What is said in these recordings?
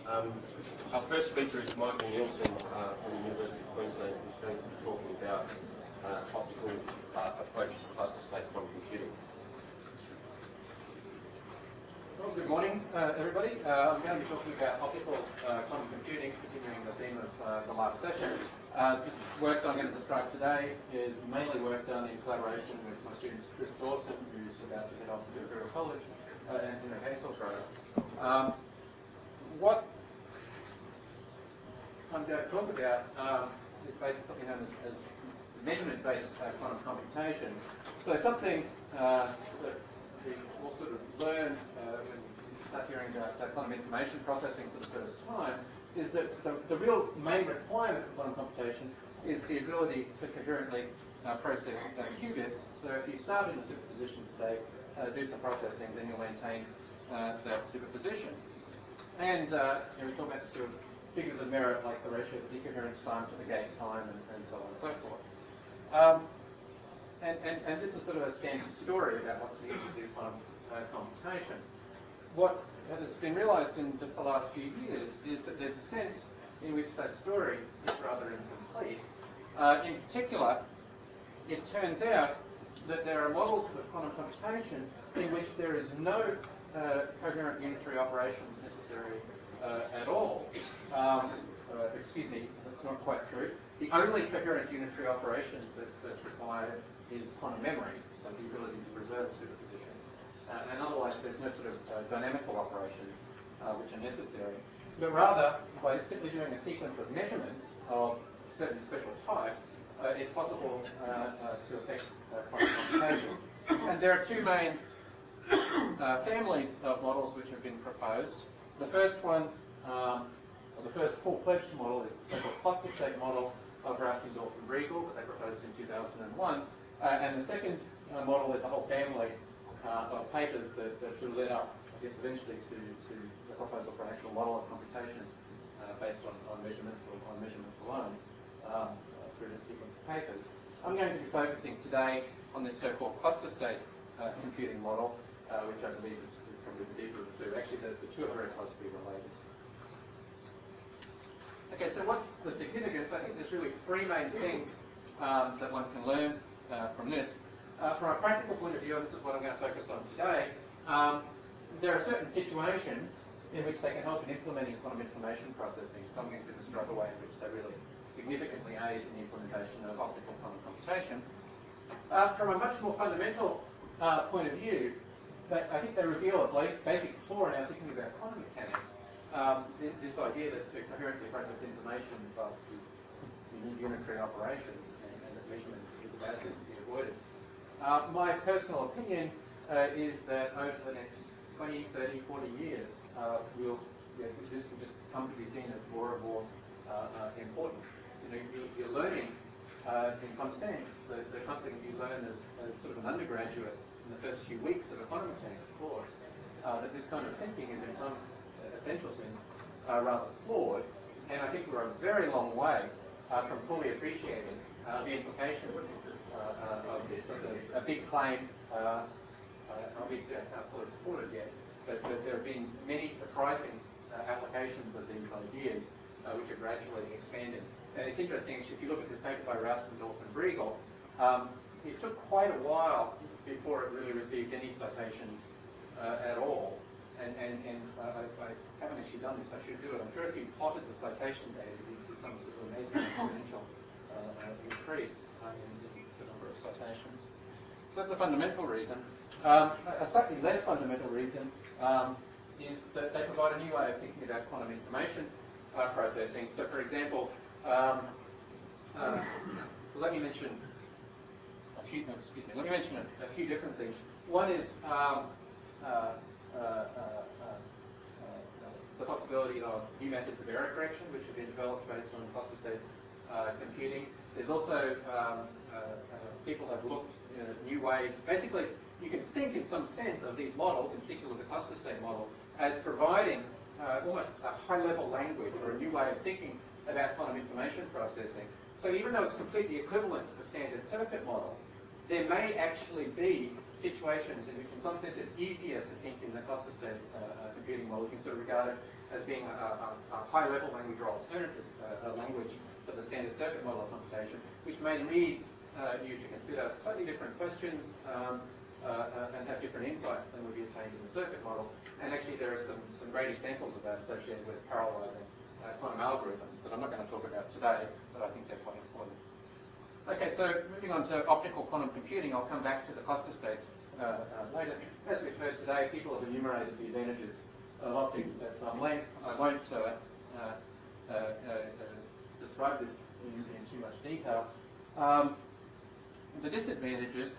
Um, our first speaker is Michael Nielsen from the University of Queensland, who's going to be talking about optical approach to cluster state quantum computing. Well, good morning, everybody. I'm going to be talking about optical quantum computing, continuing the theme of the last session. This work that I'm going to describe today is mainly work done in collaboration with my student Chris Dawson, who's about to head off to Imperial College, and Henry Hazelgrove. What I'm going to talk about is basically something known as measurement-based quantum computation. So something that we all sort of learn when we start hearing about quantum information processing for the first time is that the real main requirement for quantum computation is the ability to coherently process qubits. So if you start in a superposition state, do some processing, then you'll maintain that superposition. And we talk about the sort of figures of merit like the ratio of the decoherence time to the gate time and so on and so forth. And this is sort of a standard story about what's needed to do quantum computation. What has been realized in just the last few years is that there's a sense in which that story is rather incomplete. In particular, it turns out that there are models of quantum computation in which there is no coherent unitary operations necessary at all. Excuse me, that's not quite true. The only coherent unitary operations that's required is quantum memory, so the ability to preserve superpositions. And otherwise, there's no sort of dynamical operations which are necessary. But rather, by simply doing a sequence of measurements of certain special types, it's possible to affect quantum computation. And there are two main families of models which have been proposed. The first one, or the first full-fledged model, is the so-called cluster state model of Raskin-Dorff and Briegel that they proposed in 2001. And the second model is a whole family of papers that sort of led up, I guess, eventually to the proposal for an actual model of computation based on measurements or on measurements alone through the sequence of papers. I'm going to be focusing today on this so-called cluster state computing model, which I believe is probably the deeper of the two. Actually, the two are very closely related. Okay, so what's the significance? I think there's really three main things that one can learn from this. From a practical point of view, and this is what I'm going to focus on today, there are certain situations in which they can help in implementing quantum information processing. So I'm going to describe a way in which they really significantly aid in the implementation of optical quantum computation. From a much more fundamental point of view, I think they reveal a basic flaw in our thinking about quantum mechanics. This idea that to coherently process information involves you need unitary operations and that measurements is about to be avoided. My personal opinion is that over the next 20, 30, 40 years, this will just come to be seen as more and more important. You're learning, in some sense, that something you learn as sort of an undergraduate in the first few weeks of a quantum mechanics course, that this kind of thinking is in some essential sense rather flawed, and I think we're a very long way from fully appreciating the implications of this. That's a big claim. Obviously, I can't fully support it yet, but there have been many surprising applications of these ideas which are gradually expanding. It's interesting, actually, if you look at this paper by Raskin-Dorff and Briegel, it took quite a while before it really received any citations at all. And I haven't actually done this, I should do it. I'm sure if you plotted the citation data, you'd see some sort of amazing exponential increase in the number of citations. So that's a fundamental reason. A slightly less fundamental reason is that they provide a new way of thinking about quantum information processing. So, for example, let me mention a few. No, excuse me. Let me mention a few different things. One is the possibility of new methods of error correction, which have been developed based on cluster state computing. There's also people have looked at new ways. Basically, you can think in some sense of these models, in particular the cluster state model, as providing almost a high-level language or a new way of thinking about quantum information processing. So even though it's completely equivalent to the standard circuit model, there may actually be situations in which, in some sense, it's easier to think in the cluster state computing model. You can sort of regard it as being a high-level language or alternative language to the standard circuit model of computation, which may lead you to consider slightly different questions and have different insights than would be obtained in the circuit model. And actually, there are some great examples of that associated with parallelizing quantum algorithms that I'm not going to talk about today, but I think they're quite important. Okay, so moving on to optical quantum computing, I'll come back to the cluster states later. As we've heard today, people have enumerated the advantages of optics at some length. I won't describe this in too much detail. The disadvantages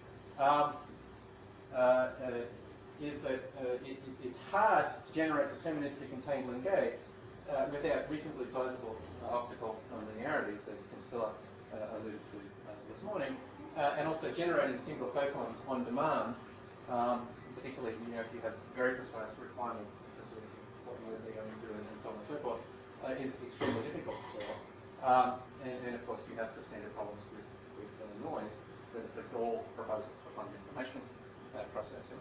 is that it's hard to generate deterministic entangling gates without reasonably sizable optical nonlinearities, as Tim Spiller alluded to this morning, and also generating single photons on demand, particularly if you have very precise requirements in terms of what mode they're going to do and so on and so forth, is extremely difficult still. And of course, you have the standard problems with noise that all proposals for quantum information processing.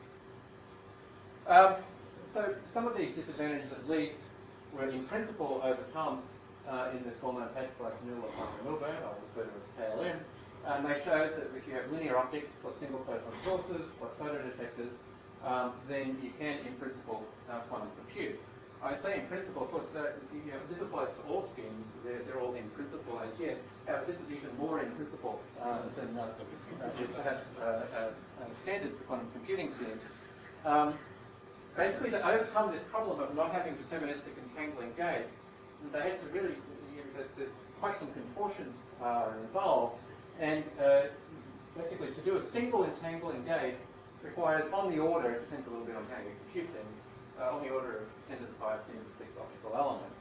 So some of these disadvantages, at least, were in principle overcome in this well-known paper by Camille and Milburn, I'll refer to as KLM. They showed that if you have linear optics plus single photon sources plus photodetectors, then you can, in principle, quantum compute. I say in principle, of course, this applies to all schemes. They're all in principle as yet. However, this is even more in principle than is perhaps standard for quantum computing schemes. Basically, to overcome this problem of not having deterministic entangling gates, they had to really, there's quite some contortions involved, and basically to do a single entangling gate requires on the order, it depends a little bit on how you compute things, on the order of 10 to the 5, 10 to the 6 optical elements,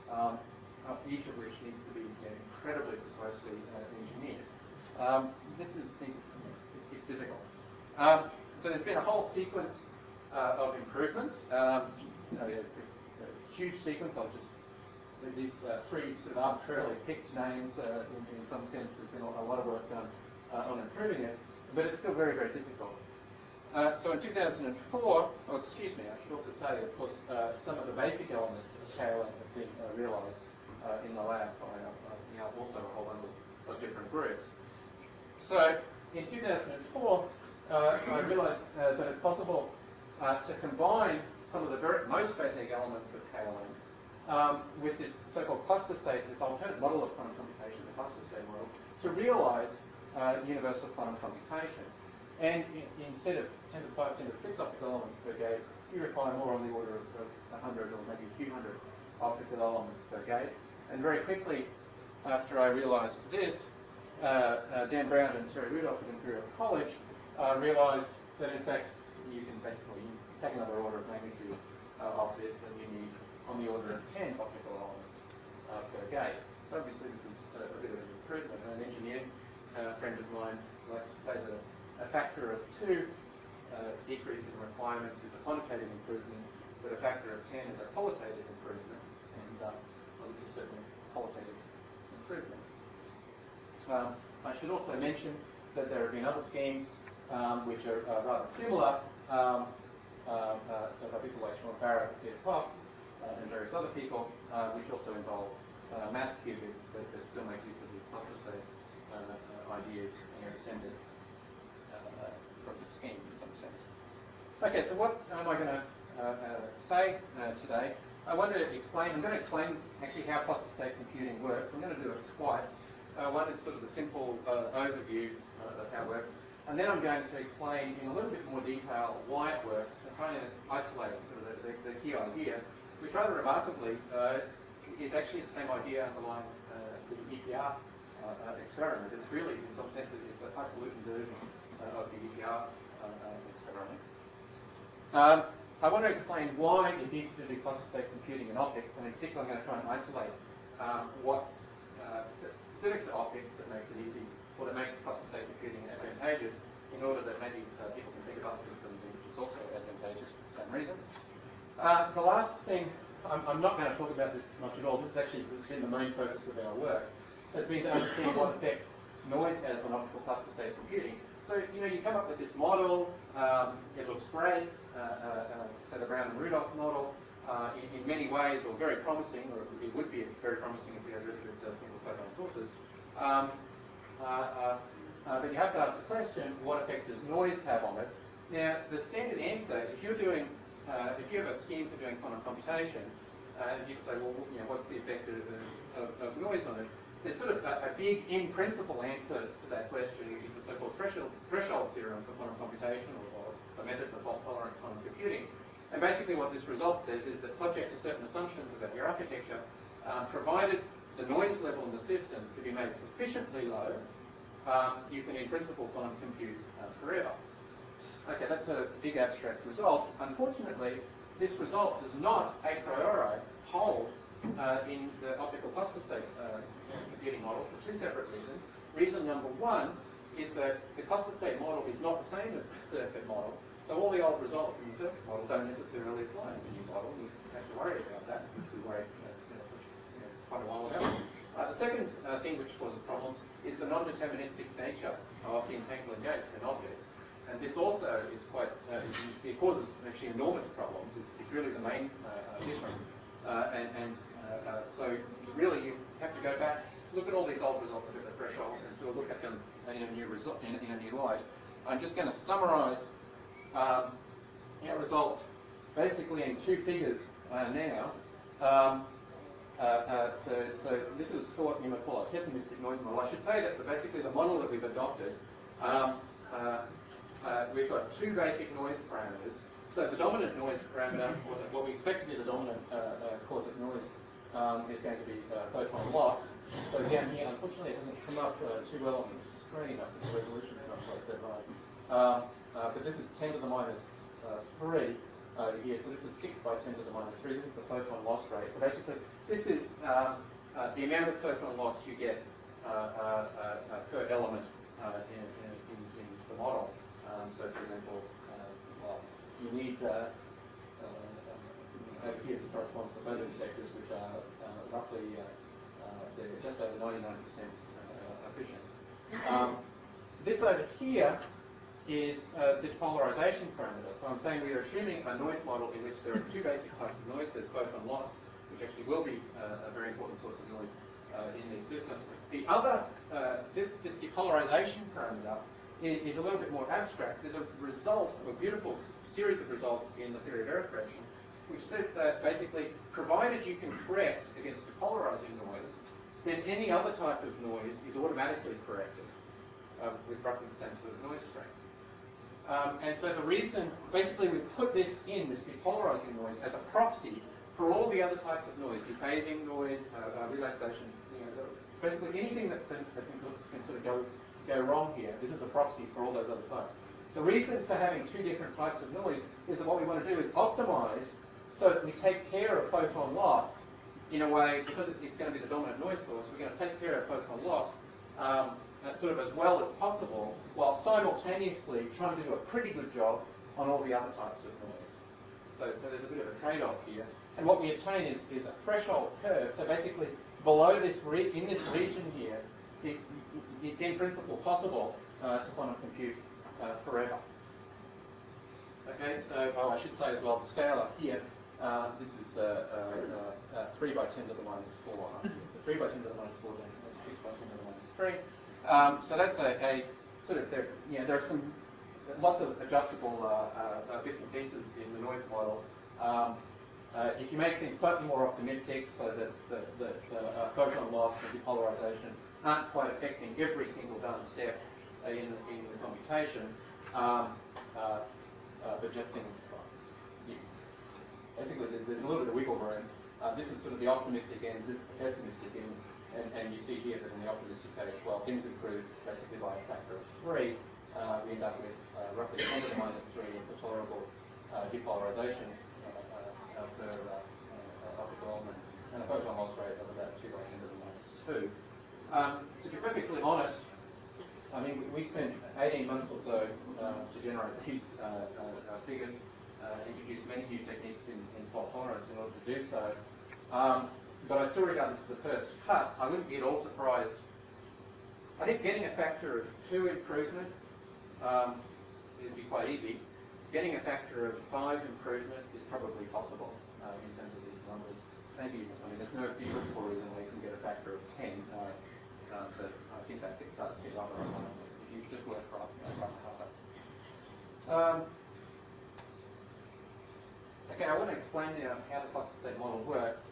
each of which needs to be incredibly precisely engineered. This is, it's difficult. So there's been a whole sequence of improvements, a huge sequence. I'll just, these three sort of arbitrarily picked names in some sense. There's been a lot of work done on improving it, but it's still very, very difficult. So in 2004, oh, excuse me, I should also say, of course, some of the basic elements of KLM have been realized in the lab by also a whole number of different groups. So in 2004, I realized that it's possible to combine some of the most basic elements of KLM with this so-called cluster state, this alternate model of quantum computation, the cluster state model, to realize universal quantum computation. And instead of 10 to the 5, 10 to the 6 optical elements per gate, you require more on the order of 100 or maybe a few hundred optical elements per gate. And very quickly, after I realized this, Dan Brown and Terry Rudolph at Imperial College realized that, in fact, you can basically take another order of magnitude of this, and you need on the order of 10 optical elements per gate. So obviously this is a bit of an improvement. An engineering friend of mine likes to say that a factor of 2 decrease in requirements is a quantitative improvement, but a factor of 10 is a qualitative improvement, and this is certainly a qualitative improvement. I should also mention that there have been other schemes which are rather similar, so by people like Sean Barrett, Peter Kopp, and various other people, which also involve math qubits that still make use of these cluster state ideas and are descended from the scheme in some sense. Okay, so what am I going to say today? I'm going to explain actually how cluster state computing works. I'm going to do it twice. One is sort of the simple overview of how it works, and then I'm going to explain in a little bit more detail why it works and try and isolate sort of the key idea, which rather remarkably is actually the same idea underlying the EPR experiment. It's really, in some sense, it's a highfalutin version of the EPR experiment. I want to explain why it's easy to do cluster state computing in optics, and in particular I'm going to try and isolate what's specific to optics that makes it easy, or that makes cluster state computing advantageous, in order that maybe people can think of other systems in which it's also advantageous for the same reasons. The last thing, I'm not going to talk about this much at all, this has actually been the main focus of our work, has been to understand what effect noise has on optical cluster state computing. So, you come up with this model, it looks great, so the Brown and Rudolph model, in many ways, or very promising, or it would be very promising if we had really good single photon sources. But you have to ask the question, what effect does noise have on it? Now, the standard answer, if you have a scheme for doing quantum computation, you can say, well, what's the effect of noise on it? There's sort of a big in-principle answer to that question, which is the so-called threshold theorem for quantum computation, or the methods of fault-tolerant quantum computing. And basically what this result says is that subject to certain assumptions about your architecture, provided the noise level in the system to be made sufficiently low, you can in principle quantum compute forever. Okay, that's a big abstract result. Unfortunately, this result does not a priori hold in the optical cluster state computing model for two separate reasons. Reason number one is that the cluster state model is not the same as the circuit model, so all the old results in the circuit model don't necessarily apply in the new model. You have to worry about that, which we worried quite a while ago. The second thing which causes problems is the non-deterministic nature of the entangling gates in objects. And this also is quite, it causes actually enormous problems. It's really the main difference. So really you have to go back, look at all these old results at the threshold, and sort of look at them in a new result, in a new light. I'm just going to summarise our results basically in two figures now. So this is what you might call a pessimistic noise model. I should say that basically the model that we've adopted, we've got two basic noise parameters. So the dominant noise parameter, or what we expect to be the dominant cause of noise, is going to be photon loss. So down here, unfortunately, it doesn't come up too well on the screen. I think the resolution is not quite set right. But this is 10 to the minus 3 here. So this is 6 by 10 to the minus 3. This is the photon loss rate. So basically, this is the amount of photon loss you get per element in the model. So, for example, you need over here this corresponds to photodetectors, which are roughly they're just over 99% efficient. This over here is the depolarization parameter. So I'm saying we are assuming a noise model in which there are two basic types of noise. There's photon loss, which actually will be a very important source of noise in these systems. The other, this depolarization parameter is a little bit more abstract. There's a result of a beautiful series of results in the theory of error correction, which says that basically, provided you can correct against depolarizing noise, then any other type of noise is automatically corrected with roughly the same sort of noise strength. And so the reason, basically we put this depolarizing noise, as a proxy for all the other types of noise, dephasing noise, relaxation, basically anything that can sort of go wrong here. This is a proxy for all those other types. The reason for having two different types of noise is that what we want to do is optimize so that we take care of photon loss in a way, because it's going to be the dominant noise source, we're going to take care of photon loss sort of as well as possible, while simultaneously trying to do a pretty good job on all the other types of noise. So there's a bit of a trade-off here. And what we obtain is a threshold curve. So basically, below this, in this region here, it's in principle possible to quantum compute forever. Okay, so I should say as well, the scale up here, this is 3 by 10 to the minus 4 up here. So 3 by 10 to the minus 4 down here, 6 by 10 to the minus 3. So that's a sort of, there are lots of adjustable bits and pieces in the noise model. If you make things slightly more optimistic so that the photon loss and depolarization aren't quite affecting every single done step in the computation, but just things, basically there's a little bit of wiggle room. This is sort of the optimistic end, this is the pessimistic end, and you see here that in the optimistic case, well, things improve basically by a factor of 3. We end up with roughly 10 to the minus 3 is the tolerable depolarization per optical element, and a photon loss rate of about 2 by 10 to the minus 2. To be perfectly honest, I mean, we spent 18 months or so to generate these figures, introduced many new techniques in fault tolerance in order to do so. But I still regard this as a first cut. I wouldn't be at all surprised. I think getting a factor of 2 improvement it'd be quite easy. Getting a factor of 5 improvement is probably possible in terms of these numbers. Maybe, I mean, there's no beautiful reason why you can get a factor of 10, but I think that starts to get rather unlikely if you just work rather harder. Okay, I want to explain now how the cluster state model works.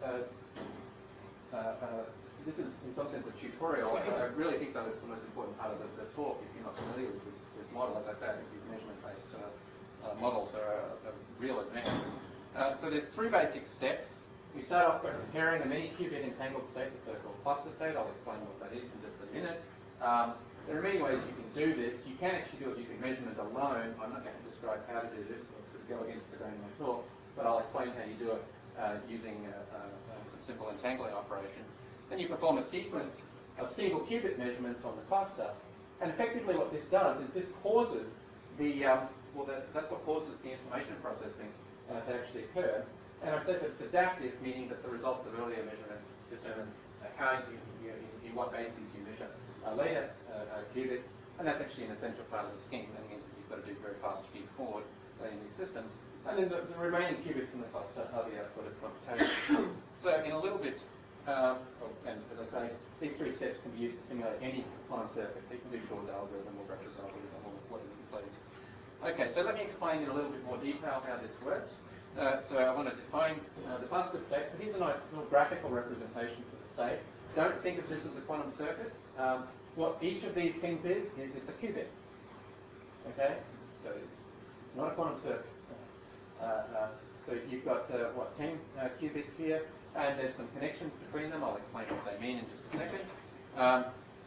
This is, in some sense, a tutorial. I really think that it's the most important part of the talk if you're not familiar with this model. As I say, I think these measurement-based models are a real advance. So there's 3 basic steps. We start off by preparing a many-qubit entangled state, the so-called cluster state. I'll explain what that is in just a minute. There are many ways you can do this. You can actually do it using measurement alone. I'm not going to describe how to do this. I'll sort of go against the grain of my talk, but I'll explain how you do it using some simple entangling operations. Then you perform a sequence of single qubit measurements on the cluster. And effectively what this does is this causes that's what causes the information processing to actually occur. And I said that it's adaptive, meaning that the results of earlier measurements determine in what bases you measure later qubits. And that's actually an essential part of the scheme. That means that you've got to do very fast feed forward in these systems. And then the remaining qubits in the cluster are the output of computation. So in a little bit, and as I say, these 3 steps can be used to simulate any quantum circuit. So you can do Shor's algorithm or Bruch's algorithm or whatever you please. Okay, so let me explain in a little bit more detail how this works. So I want to define the cluster state. So here's a nice little graphical representation for the state. Don't think of this as a quantum circuit. What each of these things is it's a qubit. Okay, so it's not a quantum circuit. So you've got 10 qubits here, and there's some connections between them. I'll explain what they mean in just a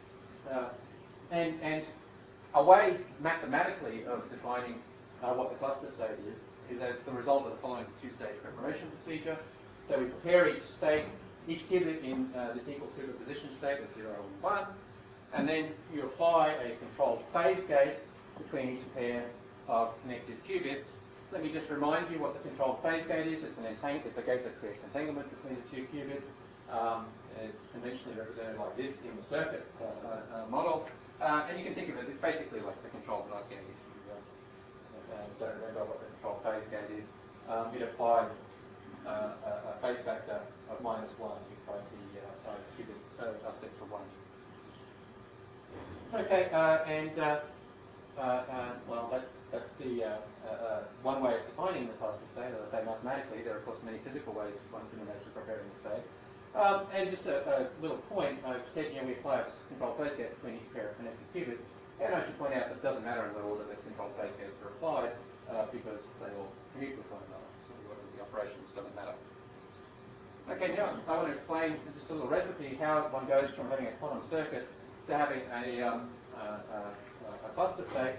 second. And a way mathematically of defining what the cluster state is as the result of the following 2-stage preparation procedure. So we prepare each state, each qubit in this equal superposition state of 0 and 1, and then you apply a controlled phase gate between each pair of connected qubits. Let me just remind you what the controlled phase gate is. It's a gate that creates entanglement between the 2 qubits. It's conventionally represented like this in the circuit model. And you can think of it, it's basically like the controlled NOT gate. If you don't remember what the controlled phase gate is, it applies a phase factor of -1 if both the qubits are set to 1. Okay, well, that's the one way of defining the cluster state. As I say, mathematically, there are of course many physical ways one can imagine preparing the state. And just a little point, I've said we apply a controlled phase gate between each pair of connected qubits, and I should point out that it doesn't matter in what order the controlled phase gates are applied, because they all commute with one another, so the order of the operations doesn't matter. Okay, now I want to explain just a little recipe how one goes from having a quantum circuit to having a cluster state.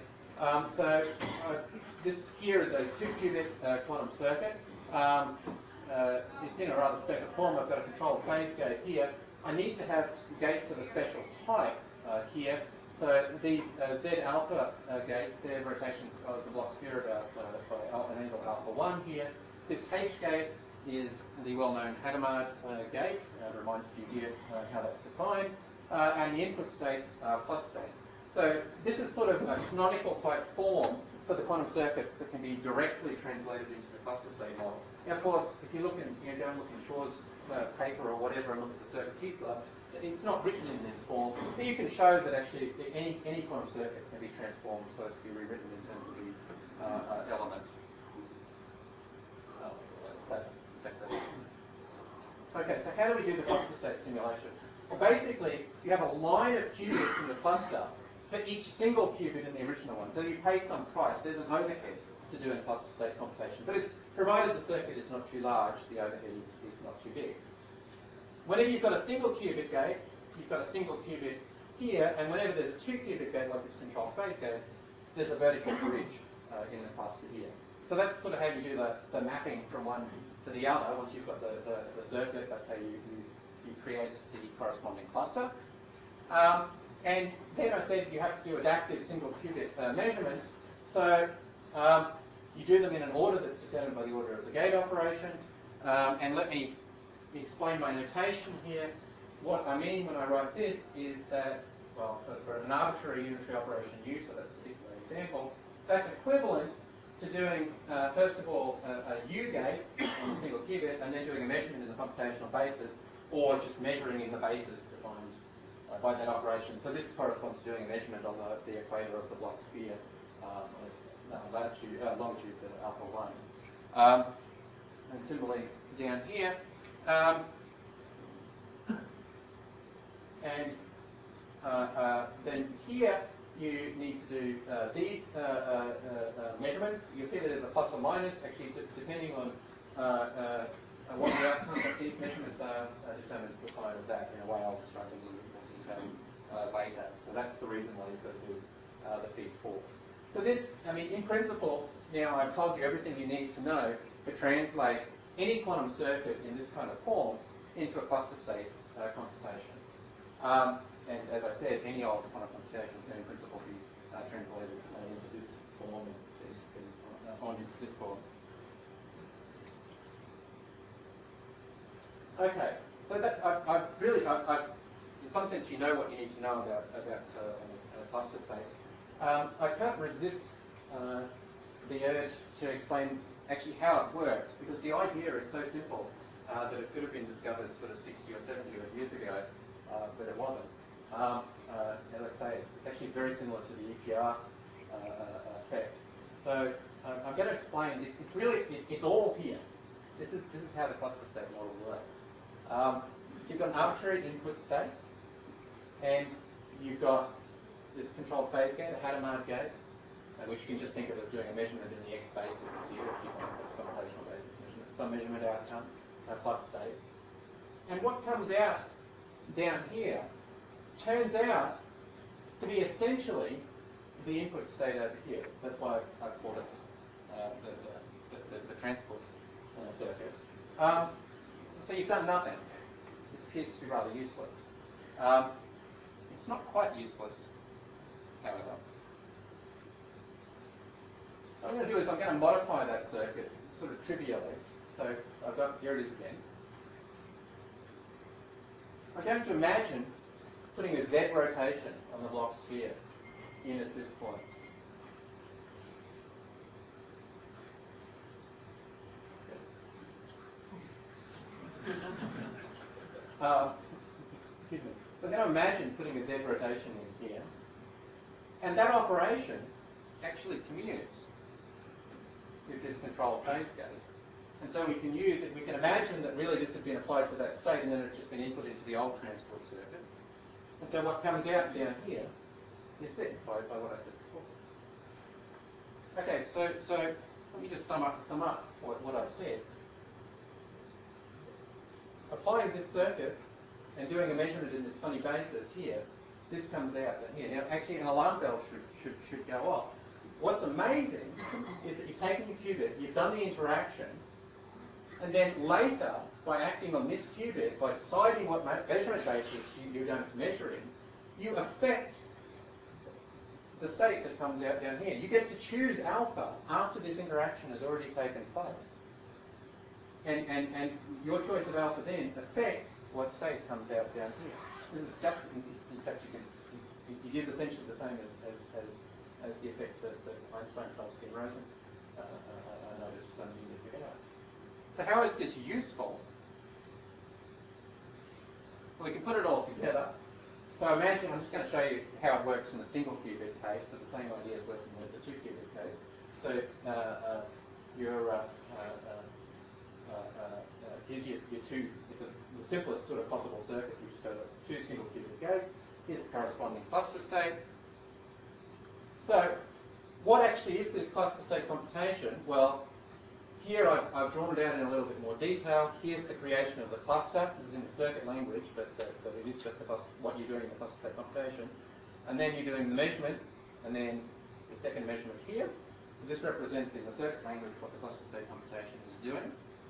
This here is a 2-qubit quantum circuit. It's in a rather special form. I've got a controlled phase gate here. I need to have gates of a special type here. So these Z alpha gates, they're rotations of the Bloch sphere about by an angle alpha 1 here. This H gate is the well-known Hadamard gate. Reminds you here how that's defined. And the input states are plus states. So this is sort of a canonical type form for the quantum circuits that can be directly translated into the cluster state model. Now, of course, if you look in, go and look in Shor's paper or whatever and look at the circuits he's got, it's not written in this form, but you can show that actually any quantum circuit can be transformed so it can be rewritten in terms of these elements. That's effectively. Okay, so how do we do the cluster state simulation? Well, basically, you have a line of qubits in the cluster for each single qubit in the original one. So you pay some price. There's an overhead to doing cluster state computation. But it's provided the circuit is not too large, the overhead is not too big. Whenever you've got a single qubit gate, you've got a single qubit here, and whenever there's a 2-qubit gate like this controlled phase gate, there's a vertical bridge in the cluster here. So that's sort of how you do the mapping from one to the other. Once you've got the circuit, that's how you create the corresponding cluster. And then I said you have to do adaptive single qubit measurements. So you do them in an order that's determined by the order of the gate operations. And let me explain my notation here. What I mean when I write this is that, well, for an arbitrary unitary operation U, so that's particularly example, that's equivalent to doing, first of all, a U gate on a single qubit, and then doing a measurement in the computational basis, or just measuring in the basis defined by that operation. So this corresponds to doing a measurement on the equator of the Bloch sphere, longitude alpha 1. And similarly down here. Then here you need to do these measurements. You'll see that there's a plus or minus, actually, depending on what the outcome of these measurements are, determines the sign of that in a way I'll describe in a little bit more detail later. So that's the reason why you've got to do the feed 4. So this, I mean, in principle, now I've told you everything you need to know to translate any quantum circuit in this kind of form into a cluster state computation. And as I said, any old quantum computation can in principle be translated into this form and into this form. Okay, so that I've in some sense you know what you need to know about cluster states. I can't resist the urge to explain actually how it works, because the idea is so simple that it could have been discovered sort of 60 or 70 years ago, but it wasn't. As I say, it's actually very similar to the EPR effect. So I'm going to explain. It's all here. This is how the cluster state model works. You've got an arbitrary input state, and you've got this controlled phase gate, a Hadamard gate, which you can just think of as doing a measurement in the X basis here, if you want it as a computational basis measurement, some measurement outcome, plus state. And what comes out down here turns out to be essentially the input state over here. That's why I called it the transport circuit. So you've done nothing. This appears to be rather useless. It's not quite useless, however. What I'm going to do is I'm going to modify that circuit sort of trivially. So here it is again. I'm going to imagine putting a Z rotation on the Bloch sphere in at this point. Excuse me. I'm going to imagine putting a Z rotation in here, and that operation actually commutes with this controlled phase gate. And so we can use it, we can imagine that really this had been applied to that state and then it's just been input into the old transport circuit. And so what comes out down here is this, by what I said before. Okay, so let me just sum up what I've said. Applying this circuit and doing a measurement in this funny basis here, this comes out down here. Now, actually, an alarm bell should go off. What's amazing is that you've taken your qubit, you've done the interaction, and then later, by acting on this qubit, by deciding what measurement basis you're going to measure in, you affect the state that comes out down here. You get to choose alpha after this interaction has already taken place. And your choice of alpha then affects what state comes out down here. This is just, in fact, it is essentially the same as the effect that Einstein, Tversky, and Rosen noticed some years ago. So how is this useful? Well, we can put it all together. So imagine, I'm just going to show you how it works in the single qubit case, but the same idea is working with the 2 qubit case. So here's your two, it's the simplest sort of possible circuit. You've just got 2 single qubit gates. Here's the corresponding cluster state. So what actually is this cluster state computation? Well, here I've drawn it out in a little bit more detail. Here's the creation of the cluster. This is in the circuit language, but it is just what you're doing in the cluster state computation. And then you're doing the measurement, and then the second measurement here. So this represents in the circuit language what the cluster state computation is doing.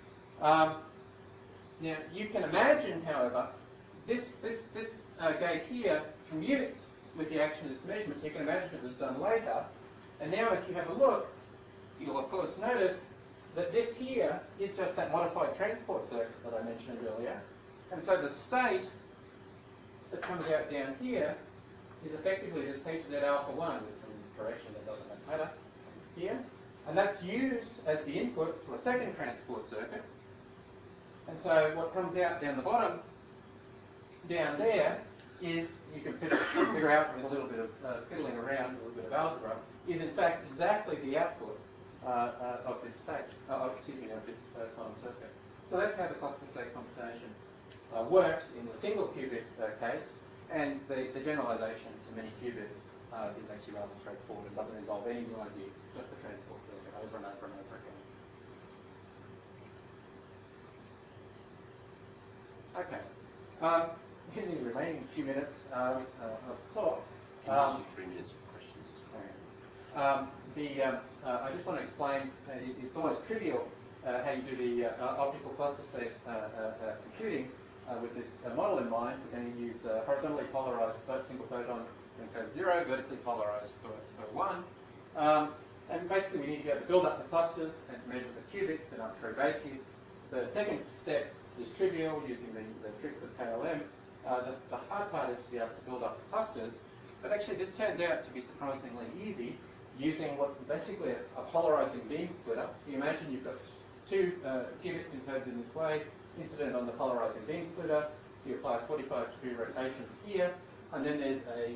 Now, you can imagine, however, this gate here commutes with the action of this measurement, so you can imagine it was done later. And now if you have a look, you'll of course notice that this here is just that modified transport circuit that I mentioned earlier. And so the state that comes out down here is effectively this HZ alpha 1 with some direction that doesn't matter here. And that's used as the input to a second transport circuit. And so what comes out down the bottom, down there, is, you can figure out with a little bit of fiddling around, a little bit of algebra, is in fact exactly the output of this state, of this quantum circuit. So that's how the cluster state computation works in the single qubit case, and the generalization to many qubits is actually rather straightforward. It doesn't involve any new ideas. It's just a transport circuit over and over and over again. Okay. In the remaining few minutes of talk, Can you 3 minutes for questions? I just want to explain, it's almost trivial how you do the optical cluster state computing with this model in mind. We're going to use horizontally polarized single photon encode 0, vertically polarized for 1. And basically we need to be able to build up the clusters and to measure the qubits in arbitrary bases. The second step is trivial, using the tricks of KLM. The hard part is to be able to build up the clusters, but actually this turns out to be surprisingly easy using what basically a polarizing beam splitter. So you imagine you've got two qubits encoded in this way, incident on the polarizing beam splitter. You apply a 45-degree rotation here, and then there's a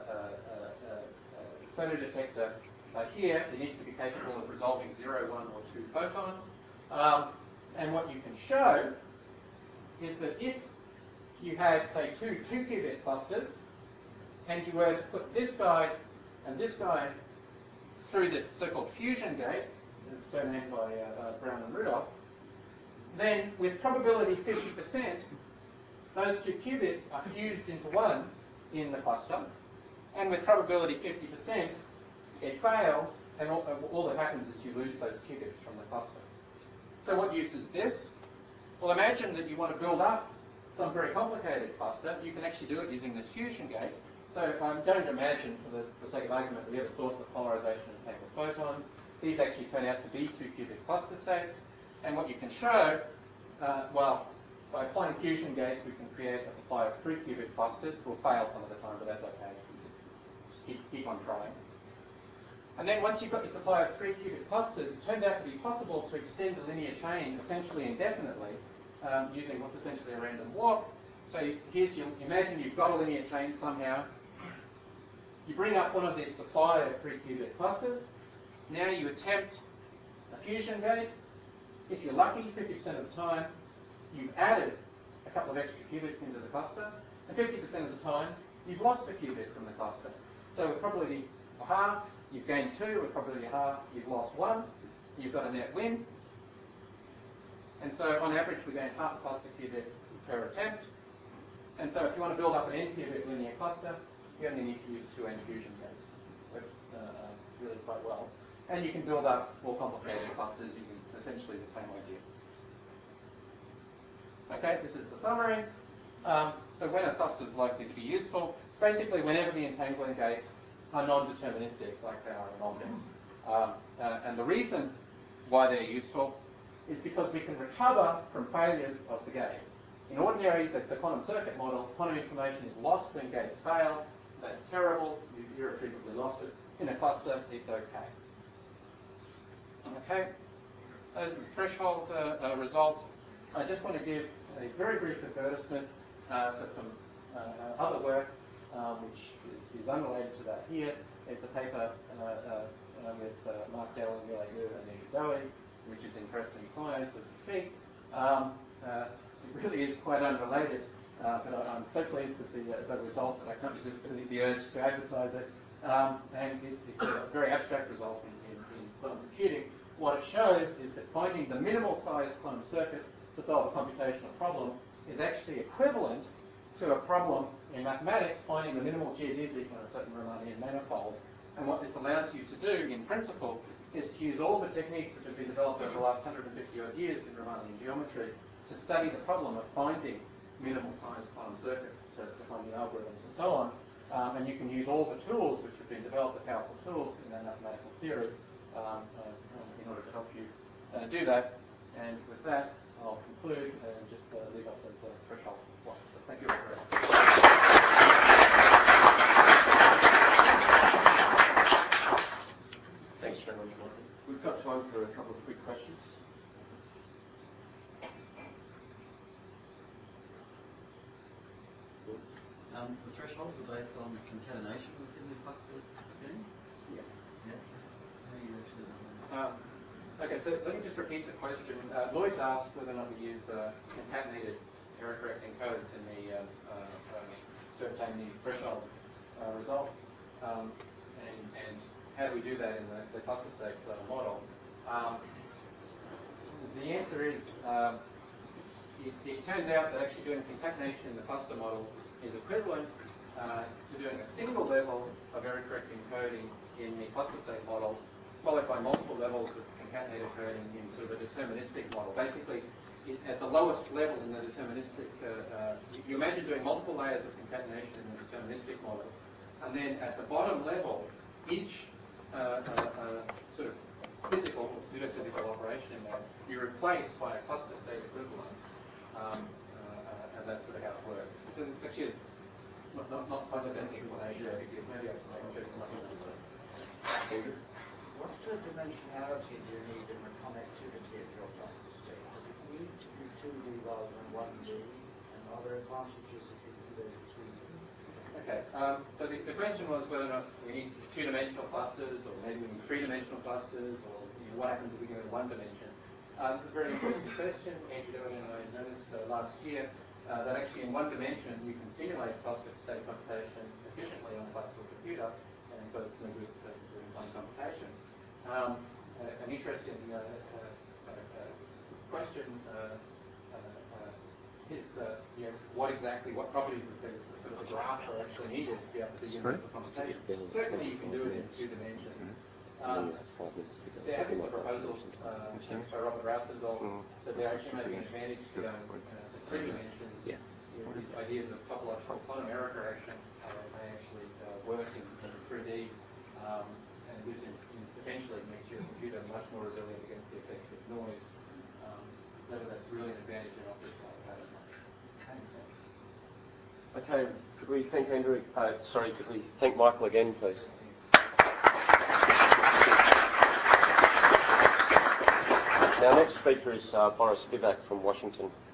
photodetector here. It needs to be capable of resolving 0, 1, or 2 photons. And what you can show is that if you had, say, two qubit clusters, and you were to put this guy and this guy through this so-called fusion gate, so named by Brown and Rudolph, then with probability 50%, those two qubits are fused into one in the cluster, and with probability 50%, it fails, and all that happens is you lose those qubits from the cluster. So what use is this? Well, imagine that you want to build up some very complicated cluster. You can actually do it using this fusion gate. So I'm going to imagine, for the sake of argument, we have a source of polarization and tangled photons. These actually turn out to be 2 qubit cluster states. And what you can show, well, by applying fusion gates, we can create a supply of 3 qubit clusters. We'll fail some of the time, but that's okay. Just keep on trying. And then once you've got your supply of 3 qubit clusters, it turns out to be possible to extend the linear chain essentially indefinitely using what's essentially a random walk. So here's imagine you've got a linear chain somehow. You bring up one of these supply of 3 qubit clusters. Now you attempt a fusion gate. If you're lucky, 50% of the time, you've added a couple of extra qubits into the cluster, and 50% of the time, you've lost a qubit from the cluster. So with probability of half, you've gained 2. With probability of half, you've lost 1. You've got a net win. And so on average, we gain half a cluster qubit per attempt. And so if you want to build up an n-qubit linear cluster, you only need to use 2 n-fusion gates. Works really quite well. And you can build up more complicated clusters using essentially the same idea. Okay, this is the summary. So when a cluster is likely to be useful, basically whenever the entangling gates are non-deterministic, like they are in objects. And the reason why they're useful is because we can recover from failures of the gates. In ordinary, the quantum circuit model, quantum information is lost when gates fail. That's terrible. You've irretrievably lost it. In a cluster, it's okay. Okay, those are the threshold results. I just want to give a very brief advertisement for some other work which is unrelated to that here. It's a paper with Mark Dell and Yale and Nisha Dowie, which is in Preston Science as we speak. It really is quite unrelated, but I'm so pleased with the result that I can't resist the urge to advertise it. And it's a very abstract result in quantum computing. What it shows is that finding the minimal size quantum circuit to solve a computational problem is actually equivalent to a problem in mathematics finding the minimal geodesic on a certain Riemannian manifold. And what this allows you to do, in principle, is to use all the techniques which have been developed over the last 150 odd years in Riemannian geometry to study the problem of finding minimal size quantum circuits, to find the algorithms and so on. And you can use all the tools which have been developed, the powerful tools in that mathematical theory, in order to help you do that. And with that, I'll conclude and just leave up those threshold blocks. So thank you all very much. The thresholds are based on contamination within the cluster scheme? Yeah. Yeah. How are you actually Okay, so let me just repeat the question. Lloyd's asked whether or not we use concatenated error-correcting codes in the to obtain these threshold results, and how do we do that in the cluster state model? The answer is it turns out that actually doing concatenation in the cluster model is equivalent to doing a single level of error-correcting coding in the cluster state model, followed by multiple levels of concatenated coding in sort of a deterministic model. Basically, at the lowest level in the deterministic, you imagine doing multiple layers of concatenation in the deterministic model, and then at the bottom level, each sort of physical or pseudo-physical operation in there, you replace by a cluster state equivalent, and that's sort of how it works. So it's actually not quite the best explanation. Maybe I can show you much more. What sort of dimensionality do you need in the connectivity of your cluster state? Does it need to be 2D rather than 1D? And are there advantages if you do those 3D? Okay, so the question was whether or not we need two-dimensional clusters, or maybe we need three-dimensional clusters, or what happens if we go to one dimension. This is a very interesting question. Andrew Dillon and I noticed last year that actually in one dimension you can simulate cluster state computation efficiently on a classical computer, and so it's no good doing one computation. An interesting question is what properties of the sort of the graph are actually needed to be able to do universal computation. Certainly you can do it in 2 dimensions. There have been some proposals by Robert Rousendorf that they're actually making an advantage to going to 3 dimensions. These ideas of topological quantum error correction may actually work in 3D, and this potentially makes your computer much more resilient against the effects of noise. Whether that's really an advantage or not, I don't know. Okay, could we thank Andrew? Could we thank Michael again, please? Our next speaker is Boris Spivak from Washington.